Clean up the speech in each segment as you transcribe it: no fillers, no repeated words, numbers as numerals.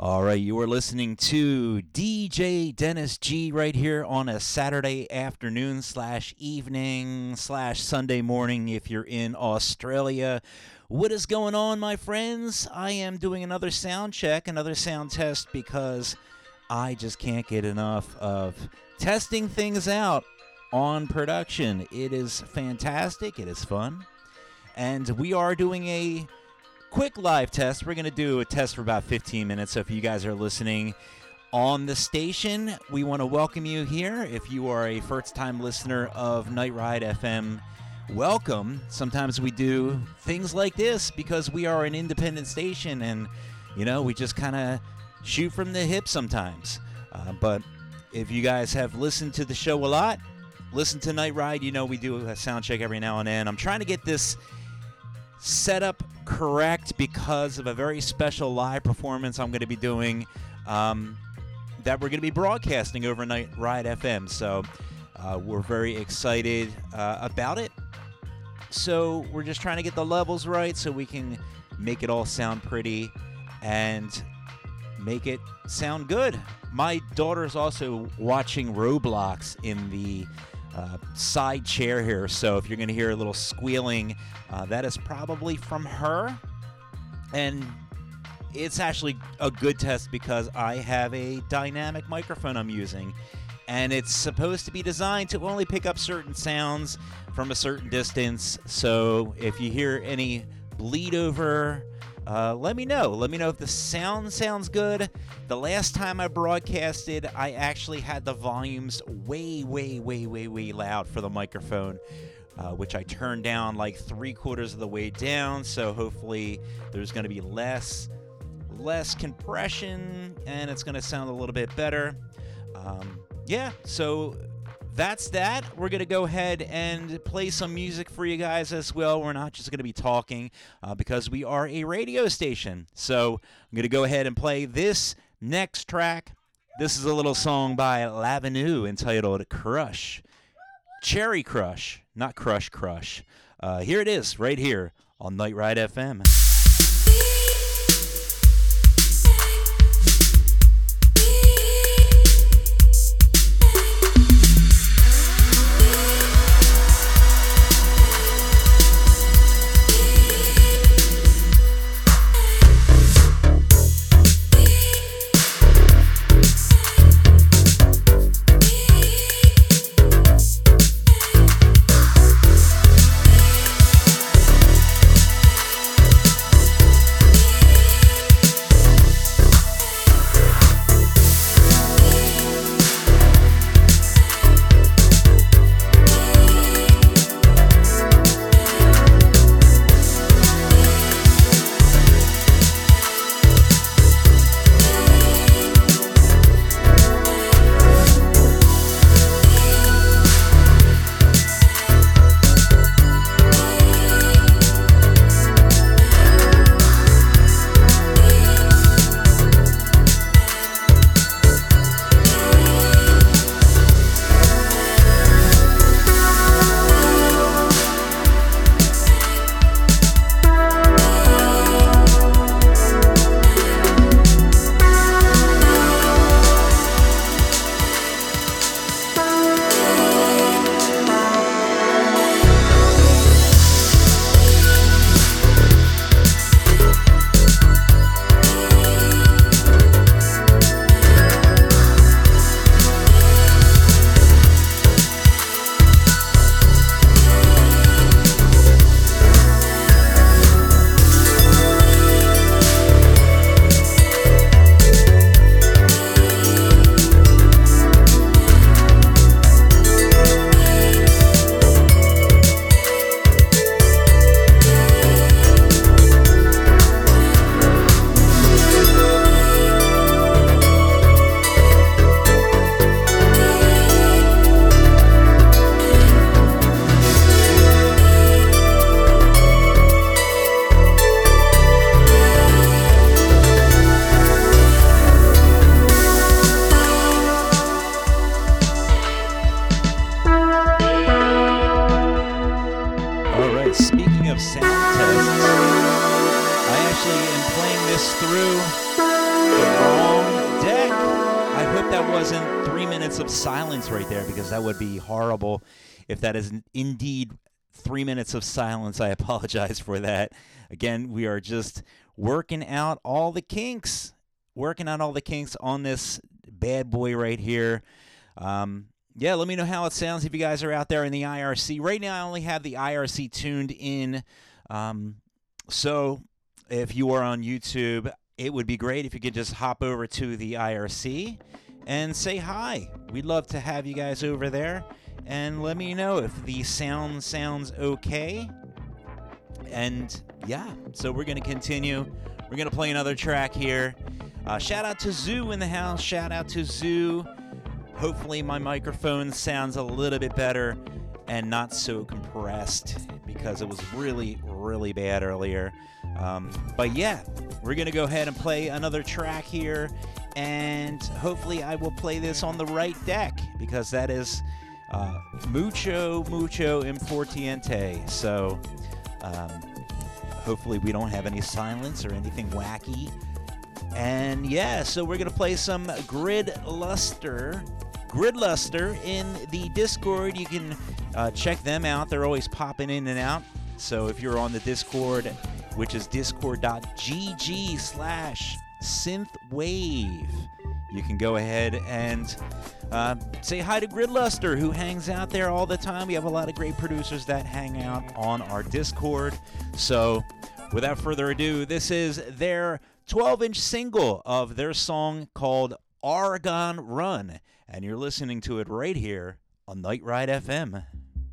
All right, you are listening to DJ Dennis G right here on a Saturday afternoon / evening / Sunday morning if you're in Australia. What is going on, my friends? I am doing another sound check, another sound test, because I just can't get enough of testing things out on production. It is fantastic. It is fun. And we are doing a quick live test. We're going to do a test for about 15 minutes. So if you guys are listening on the station, we want to welcome you here. If you are a first-time listener of Night Ride FM, welcome. Sometimes we do things like this because we are an independent station and, you know, we just kind of shoot from the hip sometimes. But if you guys have listened to the show a lot, listen to Night Ride, you know we do a sound check every now and then. I'm trying to get this set up correct because of a very special live performance I'm going to be doing that we're going to be broadcasting over Night Ride FM. So we're very excited about it. So we're just trying to get the levels right so we can make it all sound pretty and make it sound good. My daughter is also watching Roblox in the side chair here, so if you're going to hear a little squealing, that is probably from her. And it's actually a good test because I have a dynamic microphone I'm using, and it's supposed to be designed to only pick up certain sounds from a certain distance. So if you hear any bleed over, let me know. Let me know if the sound sounds good. The last time I broadcasted, I actually had the volumes way loud for the microphone, which I turned down like 3/4 of the way down. So hopefully there's going to be less compression and it's going to sound a little bit better. So that's that. We're going to go ahead and play some music for you guys as well. We're not just going to be talking because we are a radio station. So I'm going to go ahead and play this next track. This is a little song by Lavenue entitled Crush. Cherry Crush, not Crush Crush. Here it is right here on Night Ride FM. of sound tests. I actually am playing this through Wrong deck. I hope that wasn't 3 minutes of silence right there, because that would be horrible. If that is indeed 3 minutes of silence, I apologize for that. Again, we are just working out all the kinks. Working out all the kinks on this bad boy right here. Yeah, let me know how it sounds if you guys are out there in the IRC. Right now, I only have the IRC tuned in. So if you are on YouTube, it would be great if you could just hop over to the IRC and say hi. We'd love to have you guys over there. And let me know if the sound sounds okay. And yeah, so we're going to continue. We're going to play another track here. Shout out to Zoo in the house. Shout out to Zoo. Hopefully my microphone sounds a little bit better and not so compressed, because it was really, really bad earlier. But yeah, we're going to go ahead and play another track here. And hopefully I will play this on the right deck, because that is mucho importante. So hopefully we don't have any silence or anything wacky. And yeah, so we're going to play some Grid Luster in the Discord. You can check them out. They're always popping in and out. So if you're on the Discord, which is discord.gg/synthwave, you can go ahead and say hi to Grid Luster, who hangs out there all the time. We have a lot of great producers that hang out on our Discord. So without further ado, this is their 12-inch single of their song called Argon Run, and you're listening to it right here on Night Ride FM.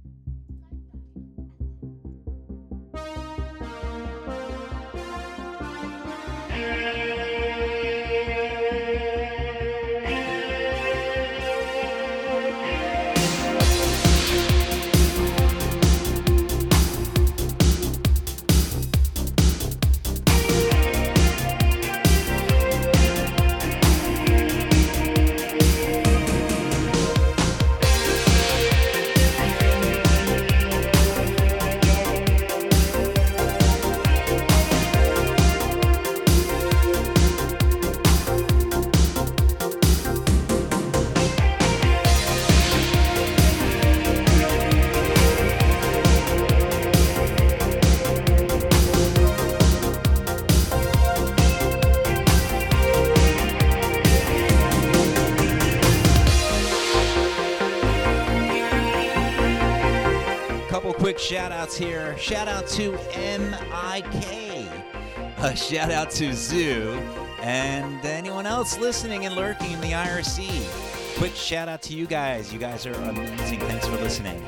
Shout outs here. Shout out to MIK. Shout out to Zoo. And anyone else listening and lurking in the IRC. Quick shout out to you guys. You guys are amazing. Thanks for listening.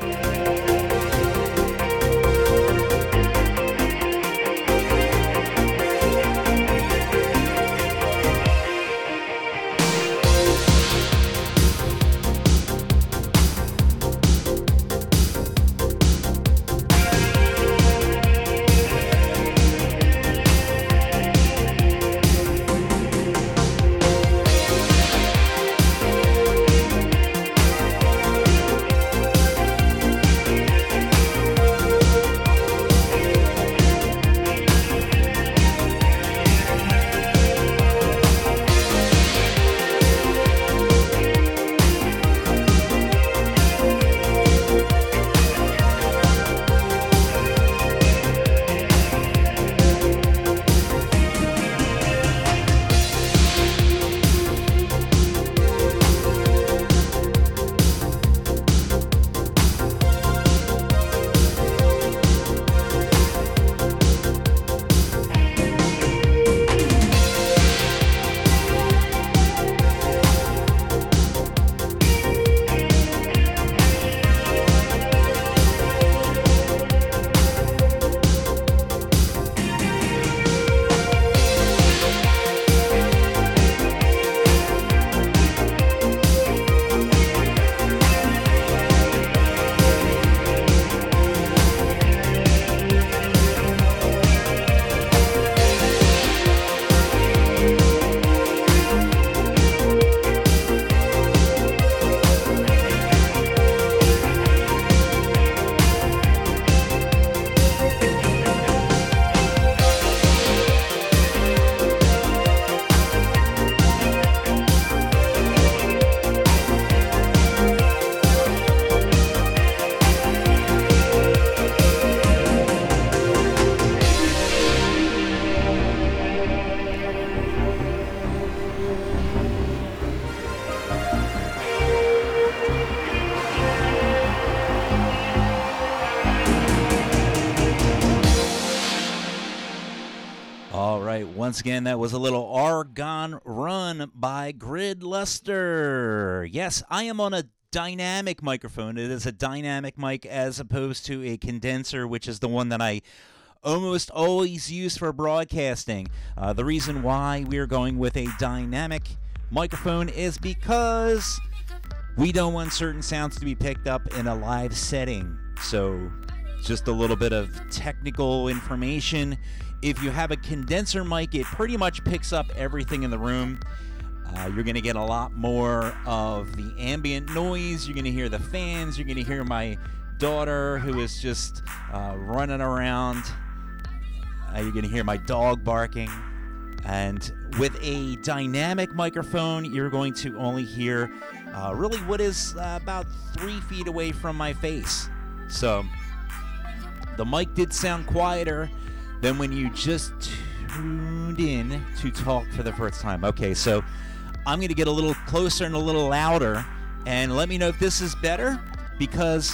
Once again, that was a little Argon Run by Grid Luster. Yes, I am on a dynamic microphone. It is a dynamic mic as opposed to a condenser, which is the one that I almost always use for broadcasting. The reason why we're going with a dynamic microphone is because we don't want certain sounds to be picked up in a live setting. So just a little bit of technical information. If you have a condenser mic, it pretty much picks up everything in the room. You're going to get a lot more of the ambient noise. You're going to hear the fans. You're going to hear my daughter who is just running around. You're going to hear my dog barking. And with a dynamic microphone, you're going to only hear really what is about 3 feet away from my face. So the mic did sound quieter than when you just tuned in to talk for the first time. Okay, so I'm going to get a little closer and a little louder, and let me know if this is better, because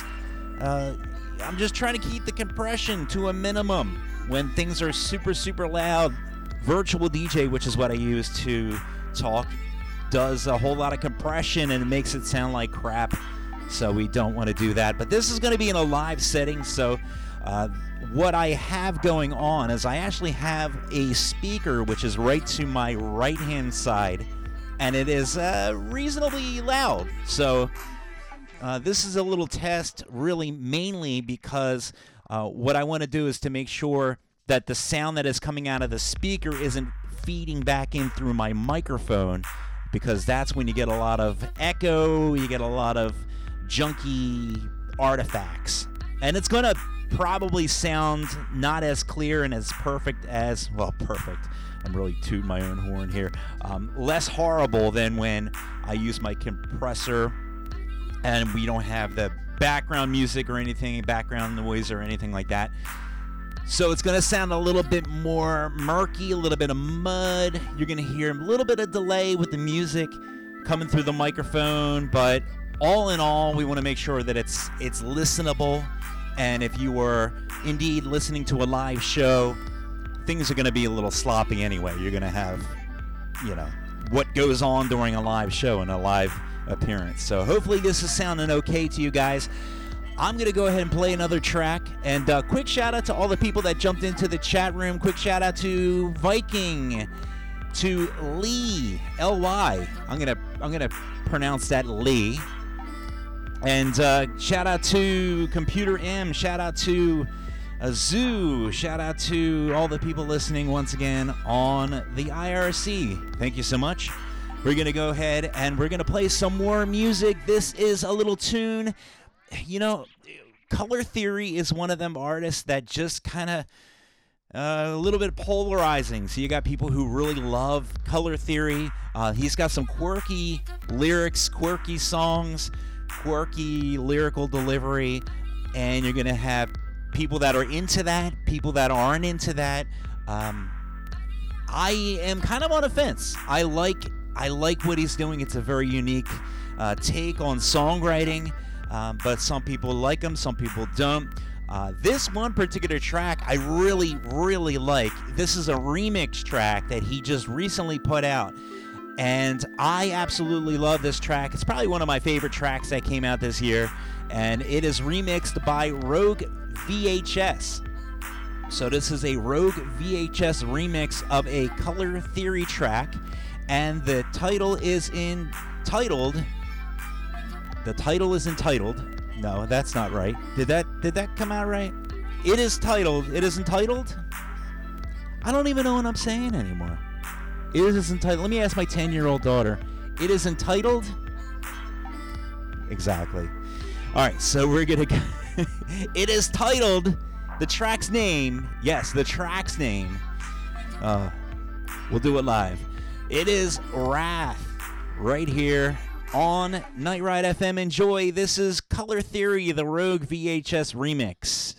I'm just trying to keep the compression to a minimum when things are super, super loud. Virtual DJ, which is what I use to talk, does a whole lot of compression and it makes it sound like crap, so we don't want to do that. But this is going to be in a live setting, so what I have going on is I actually have a speaker which is right to my right-hand side, and it is reasonably loud. So this is a little test, really mainly because what I want to do is to make sure that the sound that is coming out of the speaker isn't feeding back in through my microphone, because that's when you get a lot of echo, you get a lot of junky artifacts. And it's going to probably sound not as clear and as perfect as, well, perfect. I'm really tooting my own horn here. Less horrible than when I use my compressor and we don't have the background music or anything, background noise or anything like that. So it's going to sound a little bit more murky, a little bit of mud. You're going to hear a little bit of delay with the music coming through the microphone, but all in all, we want to make sure that it's listenable. And if you were indeed listening to a live show, things are going to be a little sloppy anyway. You're going to have, what goes on during a live show and a live appearance. So hopefully this is sounding okay to you guys. I'm going to go ahead and play another track. And quick shout out to all the people that jumped into the chat room. Quick shout out to Viking, to Lee, L-Y. I'm going to pronounce that Lee. And shout out to Computer M. Shout out to Zoo. Shout out to all the people listening once again on the IRC. Thank you so much. We're going to go ahead and we're going to play some more music. This is a little tune. Color Theory is one of them artists that just kind of a little bit polarizing. So you got people who really love Color Theory. He's got some quirky lyrics, quirky songs, quirky lyrical delivery, and you're going to have people that are into that, people that aren't into that. I am kind of on a fence. I like what he's doing. It's a very unique take on songwriting. But some people like them, some people don't. This one particular track I really, really like. This is a remix track that he just recently put out, and I absolutely love this track. It's probably one of my favorite tracks that came out this year, and it is remixed by Rogue VHS. So this is a Rogue VHS remix of a Color Theory track, and the title is entitled... No, that's not right. Did that come out right? It is entitled. I don't even know what I'm saying anymore. It is entitled. Let me ask my 10-year-old daughter. It is entitled. Exactly. All right, so we're gonna. It is titled. The track's name. Yes, the track's name. We'll do it live. It is Wrath. Right here on Night Ride FM. Enjoy. This is Color Theory, the Rogue VHS remix.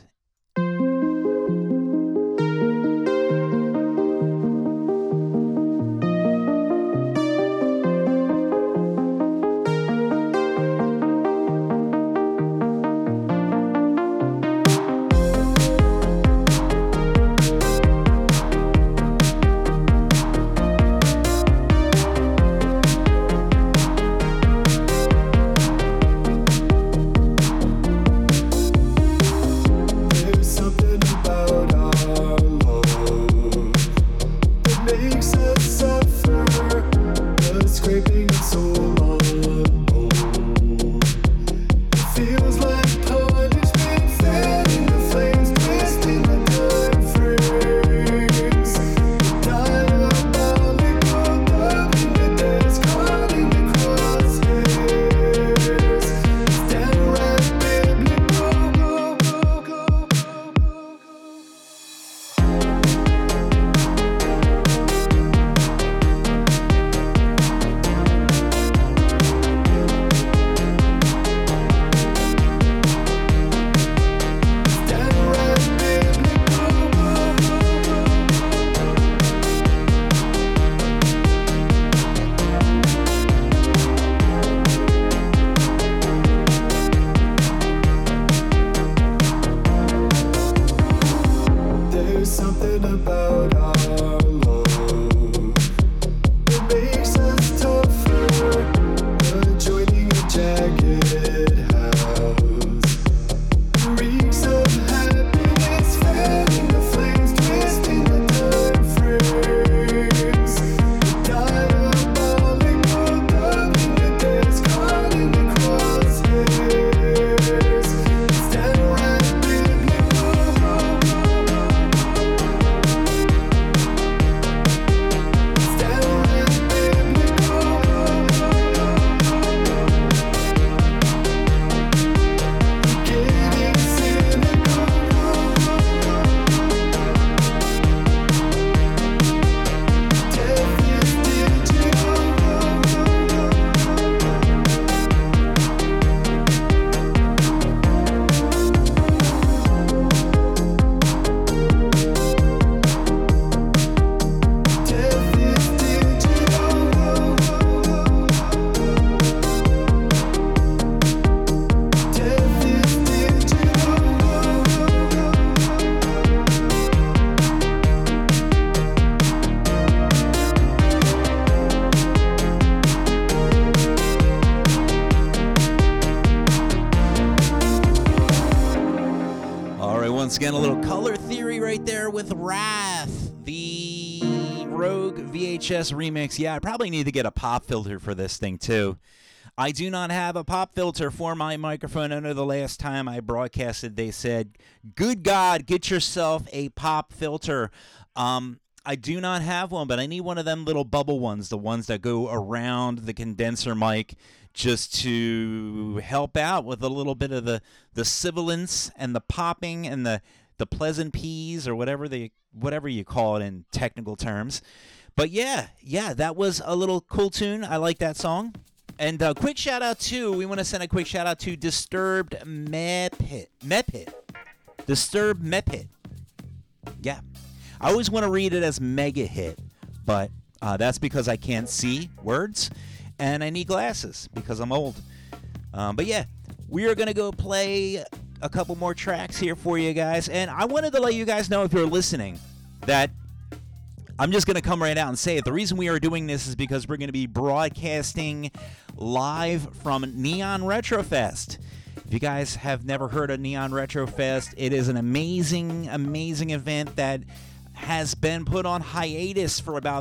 right, once again, a little Color Theory right there with Wrath, the Rogue VHS remix. Yeah, I probably need to get a pop filter for this thing, too. I do not have a pop filter for my microphone. I know the last time I broadcasted, they said, good God, get yourself a pop filter. I do not have one, but I need one of them little bubble ones, the ones that go around the condenser mic, just to help out with a little bit of the sibilance and the popping and the pleasant P's or whatever you call it in technical terms. But yeah, that was a little cool tune. I like that song. And quick shout out to, we want to send a quick shout out to Disturbed Mepit. Disturbed Mepit. Yeah. I always want to read it as Mega Hit, but that's because I can't see words, and I need glasses because I'm old. But yeah, we are going to go play a couple more tracks here for you guys, and I wanted to let you guys know, if you're listening, that I'm just going to come right out and say it. The reason we are doing this is because we're going to be broadcasting live from Neon Retrofest. If you guys have never heard of Neon Retrofest, it is an amazing, amazing event that has been put on hiatus for about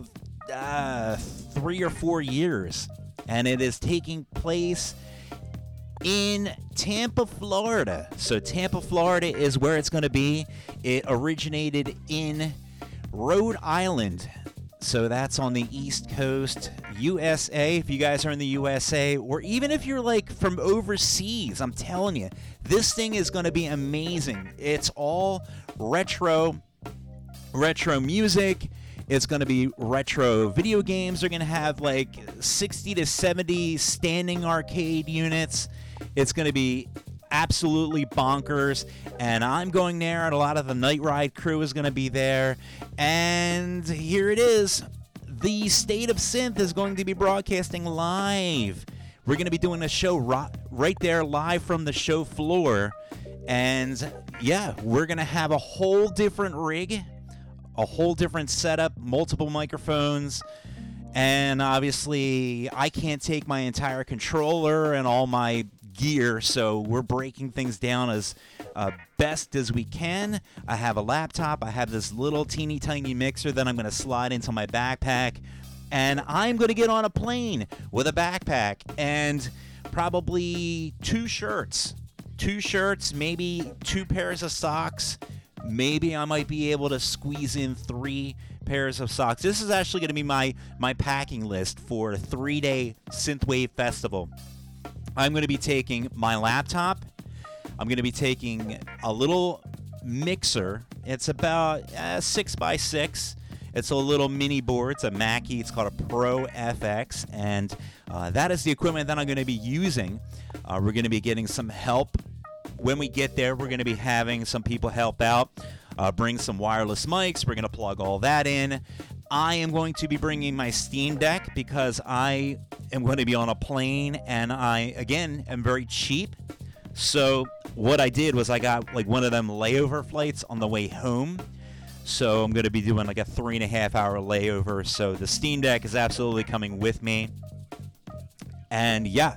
3 or 4 years, and it is taking place in Tampa, Florida. So Tampa, Florida is where it's going to be. It originated in Rhode Island, so that's on the East Coast, USA. If you guys are in the USA, or even if you're like from overseas, I'm telling you, this thing is going to be amazing. It's all retro music. It's going to be retro video games. They're going to have like 60 to 70 standing arcade units. It's going to be absolutely bonkers, and I'm going there, and a lot of the Night Ride crew is going to be there. And here it is. The State of Synth is going to be broadcasting live. We're going to be doing a show right there live from the show floor. And yeah, we're going to have a whole different rig, a whole different setup, multiple microphones, and obviously I can't take my entire controller and all my gear, so we're breaking things down as best as we can. I have a laptop, I have this little teeny tiny mixer that I'm going to slide into my backpack, and I'm going to get on a plane with a backpack and probably two shirts, maybe 2 pairs of socks. Maybe I might be able to squeeze in 3 pairs of socks. This is actually going to be my packing list for a 3-day Synthwave Festival. I'm going to be taking my laptop. I'm going to be taking a little mixer. It's about 6x6. It's a little mini board. It's a Mackie. It's called a Pro FX, and that is the equipment that I'm going to be using. We're going to be getting some help. When we get there, we're going to be having some people help out, bring some wireless mics. We're going to plug all that in. I am going to be bringing my Steam Deck because I am going to be on a plane, and I, again, am very cheap. So what I did was I got like one of them layover flights on the way home. So I'm going to be doing like a 3.5-hour layover. So the Steam Deck is absolutely coming with me. And yeah.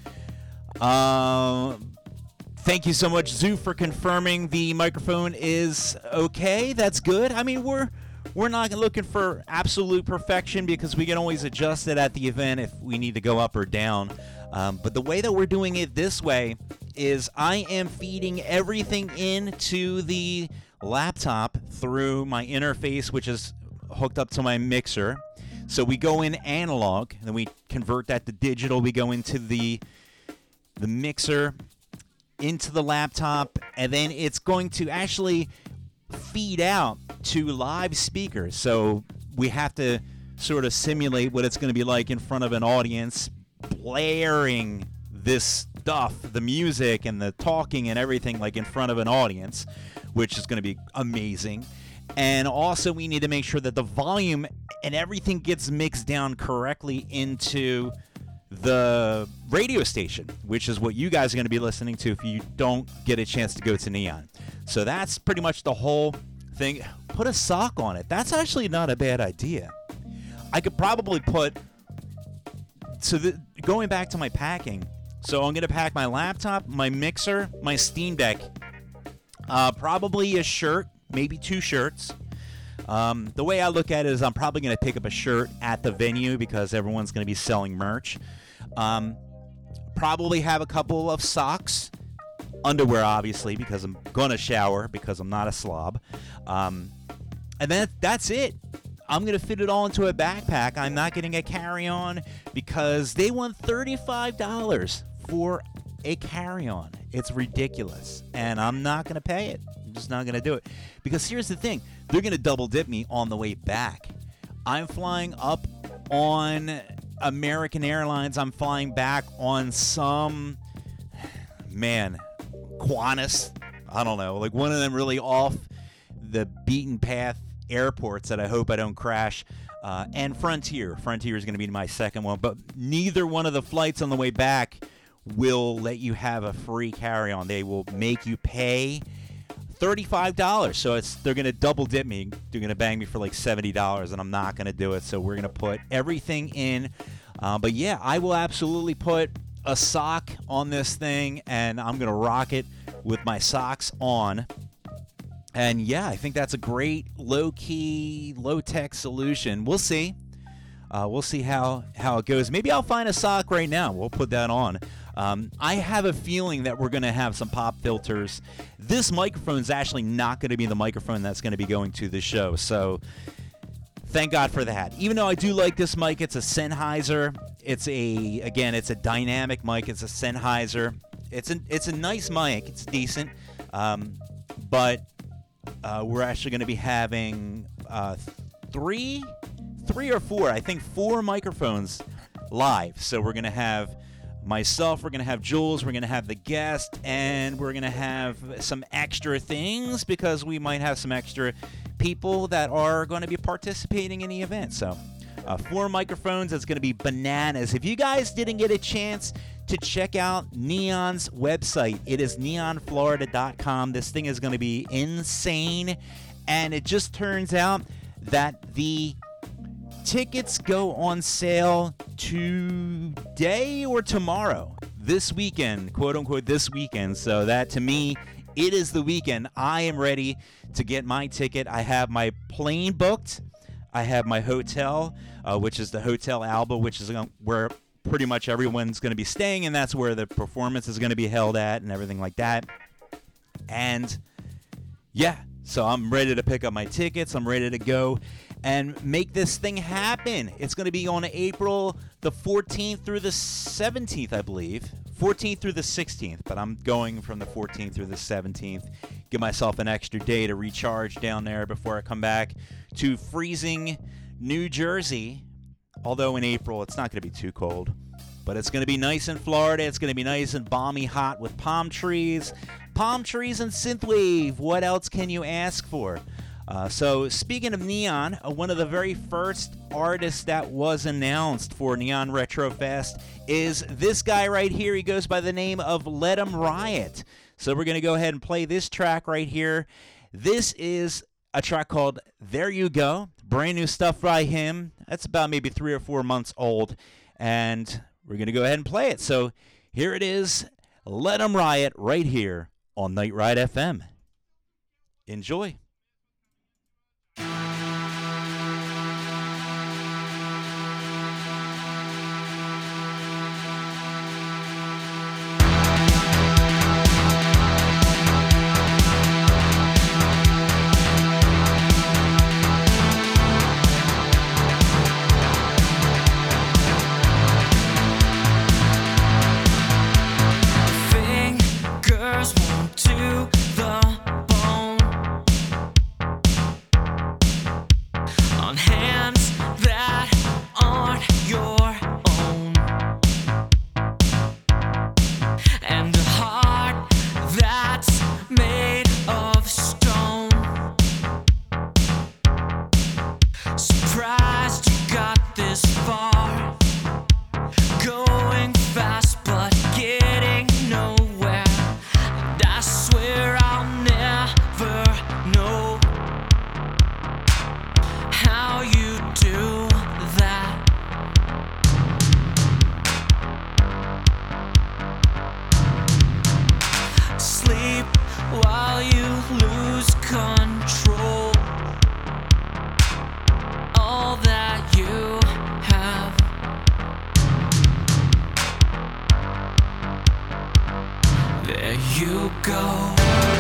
Thank you so much, Zoo, for confirming the microphone is okay. That's good. I mean, we're not looking for absolute perfection because we can always adjust it at the event if we need to go up or down. But the way that we're doing it this way is I am feeding everything into the laptop through my interface, which is hooked up to my mixer. So we go in analog, then we convert that to digital. We go into the mixer, into the laptop, and then it's going to actually feed out to live speakers. So we have to sort of simulate what it's going to be like in front of an audience, blaring this stuff, the music and the talking and everything, like in front of an audience, which is going to be amazing. And also we need to make sure that the volume and everything gets mixed down correctly into the radio station, which is what you guys are going to be listening to if you don't get a chance to go to Neon. So that's pretty much the whole thing. Put a sock on it. That's actually not a bad idea. I could probably put, going back to my packing, so I'm going to pack my laptop, my mixer, my Steam Deck. Probably a shirt, maybe 2 shirts. The way I look at it is I'm probably going to pick up a shirt at the venue because everyone's going to be selling merch. Probably have a couple of socks. Underwear, obviously, because I'm going to shower because I'm not a slob. And then that's it. I'm going to fit it all into a backpack. I'm not getting a carry-on because they want $35 for a carry-on. It's ridiculous. And I'm not going to pay it. I'm just not going to do it. Because here's the thing. They're going to double dip me on the way back. I'm flying up on American Airlines. I'm flying back on some, Qantas. I don't know. Like one of them really off the beaten path airports that I hope I don't crash. And Frontier. Frontier is going to be my second one. But neither one of the flights on the way back will let you have a free carry-on. They will make you pay $35. So they're going to double dip me. They're going to bang me for like $70, and I'm not going to do it. So we're going to put everything in. But yeah, I will absolutely put a sock on this thing, and I'm going to rock it with my socks on. And yeah, I think that's a great low-key, low-tech solution. We'll see. We'll see how it goes. Maybe I'll find a sock right now. We'll put that on. I have a feeling that we're going to have some pop filters. This microphone is actually not going to be the microphone that's going to be going to the show. So thank God for that. Even though I do like this mic, it's a Sennheiser. It's a dynamic mic. It's a Sennheiser. It's a nice mic. It's decent. But we're actually going to be having three or four, I think 4 microphones live. So we're going to have myself, we're going to have Jules, we're going to have the guest, and we're going to have some extra things because we might have some extra people that are going to be participating in the event. So 4 microphones. It's going to be bananas. If you guys didn't get a chance to check out Neon's website, it is neonflorida.com. This thing is going to be insane. And it just turns out that the tickets go on sale today or tomorrow. This weekend, quote unquote, this weekend. So that to me, it is the weekend. I am ready to get my ticket. I have my plane booked. I have my hotel, which is the Hotel Alba, which is where pretty much everyone's going to be staying, and that's where the performance is going to be held at and everything like that. And yeah, so I'm ready to pick up my tickets. I'm ready to go and make this thing happen. It's going to be on April the 14th through the 17th, I believe. 14th through the 16th, but I'm going from the 14th through the 17th. Give myself an extra day to recharge down there before I come back to freezing New Jersey. Although in April, it's not going to be too cold. But it's going to be nice in Florida. It's going to be nice and balmy hot with palm trees. Palm trees and synthwave. What else can you ask for? So speaking of Neon, one of the very first artists that was announced for Neon Retro Fest is this guy right here. He goes by the name of Let 'Em Riot. So we're going to go ahead and play this track right here. This is a track called There You Go. Brand new stuff by him. That's about maybe 3 or 4 months old. And we're going to go ahead and play it. So here it is. Let 'Em Riot right here on Night Ride FM. Enjoy. Fingers warm to the bone. control all that you have. There you go.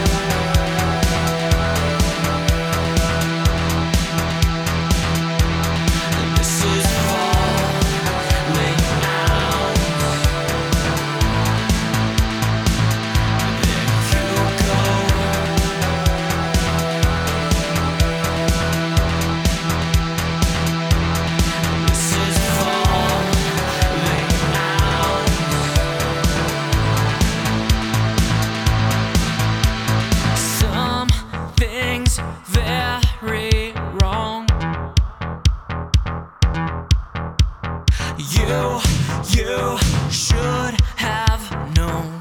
Very wrong. You should have known,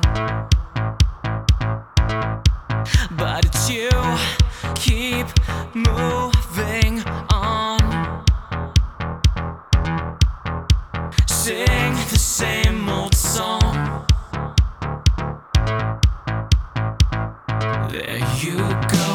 but it's you keep moving on. Sing the same old song. There you go.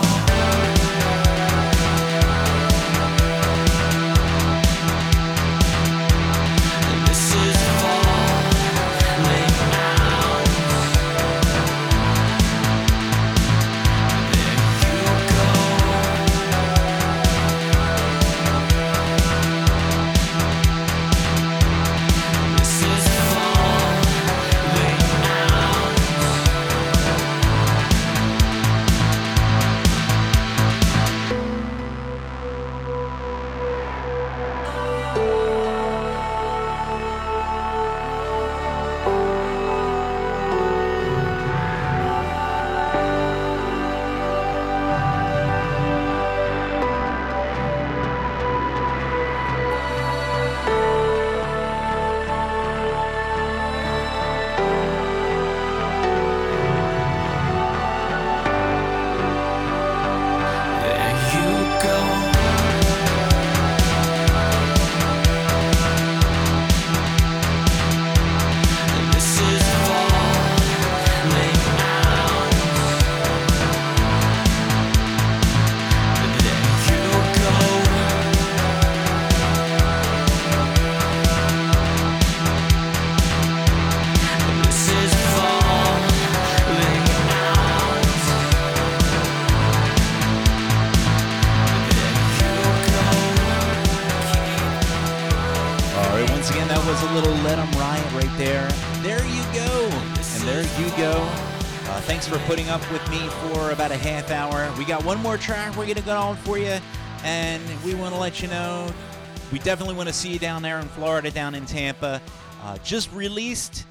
Once again, that was a little Let 'Em Riot right there. There you go. And there you go. Thanks for putting up with me for about a half hour. We got one more track we're going to go on for you. And we want to let you know, we definitely want to see you down there in Florida, down in Tampa. Just released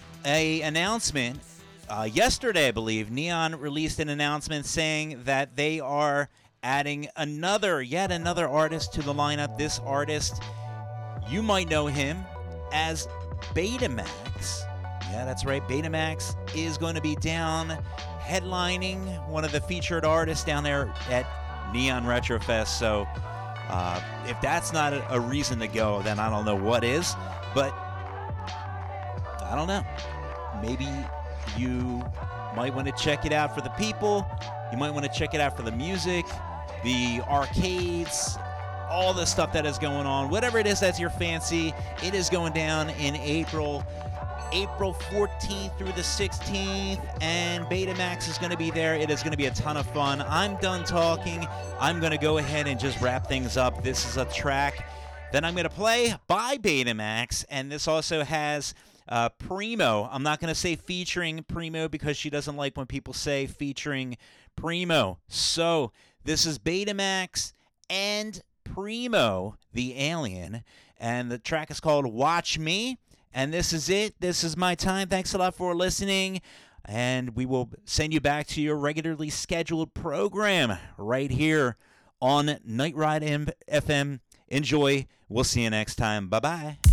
a announcement. Yesterday, I believe, Neon released an announcement saying that they are adding yet another artist to the lineup. This artist, you might know him as Betamax. Yeah, that's right. Betamax is going to be down headlining, one of the featured artists down there at Neon Retrofest. So if that's not a reason to go, then I don't know what is. But I don't know. Maybe you might want to check it out for the people. You might want to check it out for the music, the arcades, all the stuff that is going on. Whatever it is that's your fancy, it is going down in April 14th through the 16th, and Betamax is going to be there. It is going to be a ton of fun. I'm done talking. I'm going to go ahead and just wrap things up. This is a track that I'm going to play by Betamax, and this also has Primo. I'm not going to say featuring Primo because she doesn't like when people say featuring Primo. So this is Betamax and Primo, the alien, and the track is called Watch Me. And this is it. This is my time. Thanks a lot for listening. And we will send you back to your regularly scheduled program right here on Night Ride FM. Enjoy. We'll see you next time. Bye-bye.